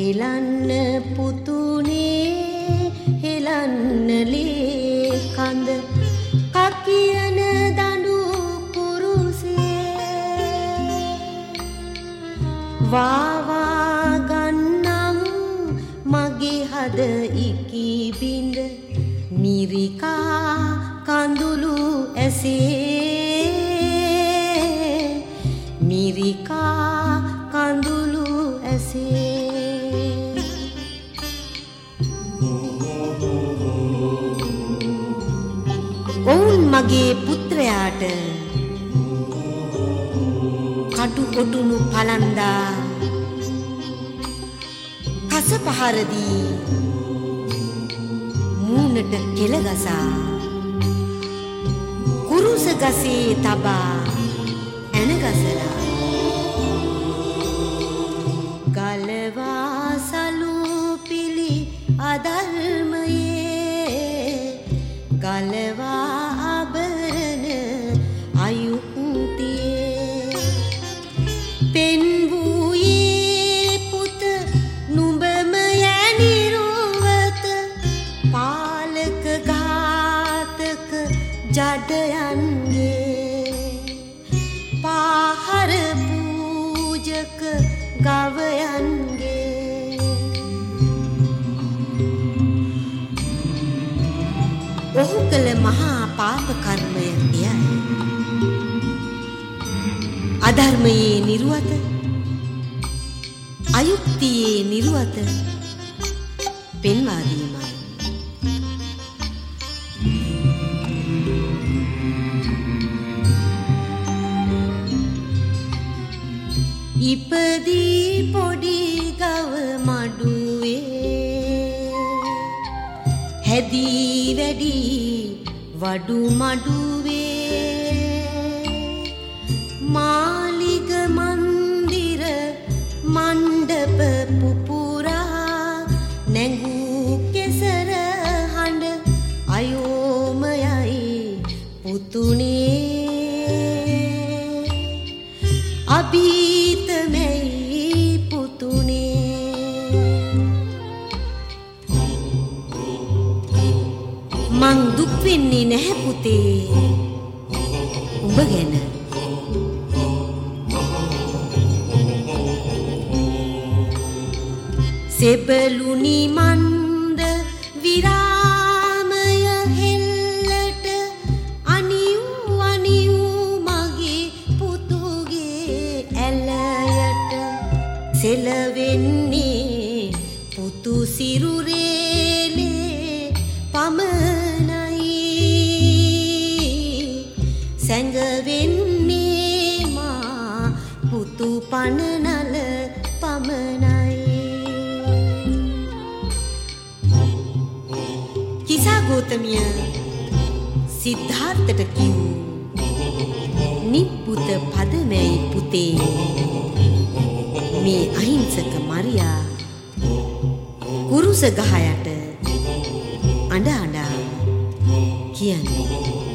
හෙලන්න පුතුනේ හෙලන්න ලේ කඳ කකියන දඬු කුරුසේ වාවා ගන්නම් මගේ හද ඉකි බින්ද මිරිකා කඳුළු ඇසේ මිරිකා කඳුළු ඇසේ ඔවුන් මගේ පුත්‍රයාට කටු කොටුණු පලන්දා කස පහර දී මූණට කෙල ගසා කුරුස ගසේ තබා ඇන ගසලා ගලවා සලූ පිළි අධර්මයේ ගලවා අබරණ අයුක්තියේ පෙන් වූයේ පුත නුඹම යැනිරුවත පාලක ඝාතක ජඩයන්ගේ පාහර පූජක ගවයන්ගේ ඔහු කළ මහා පාප කර්මය එයයි. අධර්මයේ නිර්වත අයුක්තියේ නිර්වත පෙන්වා දීමයි. ඉපදී පොඩි ගව මඩුවේ හැදී වැඩි වඩු මඩුවේ මාලිග මන්දිර මණ්ඩප පුපුරා නැඟූ කෙසර හඬ අයෝමයයි පුතුනේ අභීතමයි පුතුනේ මං දුක් වෙන්නේ නැහැ පුතේ උඹ ගැන සෙබළුනි මන්ද විරාමය හෙල්ලට අනිව් අනිව් මගේ පුතුගේ ඇලයට සෙලවෙන්නේ පුතු සිරුරේලේ පමණයි සැඟවෙන්නේ මා පුතු පනනල පමණයි කිසා ගෝතමිය සිද්ධාර්ථට කිව් නිප්පුත පදමැයි පුතේ මේ අහිංසක මරියා කුරුස ගහ යට අඬ අඬා කියන්නේ